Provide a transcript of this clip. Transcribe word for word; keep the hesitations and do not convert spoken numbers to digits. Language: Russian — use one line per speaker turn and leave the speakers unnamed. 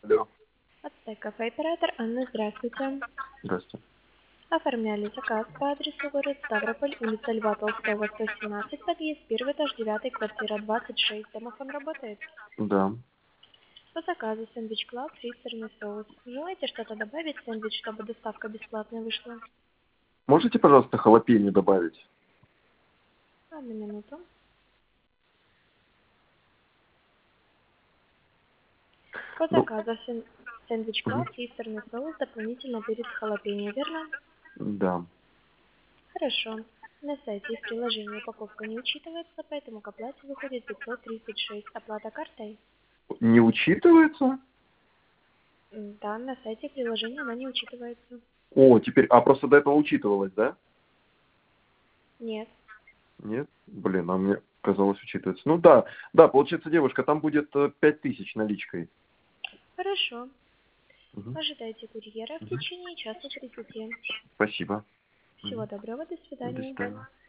Алло.
Ацтек кафе, оператор Анна, здравствуйте.
Здравствуйте.
Оформляли заказ по адресу город Ставрополь, улица Льва Толстого, сто семнадцать, подъезд, первый этаж, девятый, квартира двадцать шесть. Домофон работает?
Да.
По заказу сэндвич клаб, фри сырный соус. Желаете что-то добавить в сэндвич, чтобы доставка бесплатная вышла?
Можете, пожалуйста, халапеньо добавить?
Одну минуту. По
Ну,
заказу сэн- сэндвич
мгм.
клаб, фри сырный соус, дополнительно перец халапеньо, верно?
Да.
Хорошо. На сайте и в приложении упаковка не учитывается, поэтому к оплате выходит пятьсот тридцать шесть. Оплата картой?
Не учитывается?
М, Да, на сайте приложения она не учитывается.
О, теперь, а просто до этого учитывалось, да?
Нет.
Нет? Блин, а мне казалось учитывается. Ну да, да, получается, девушка, там будет э, пять тысяч наличкой.
Хорошо.
Мгм.
Ожидайте курьера в
Мгм.
течение часа тридцати.
Спасибо.
Всего
Мгм.
доброго, до
До
свидания.
свидания.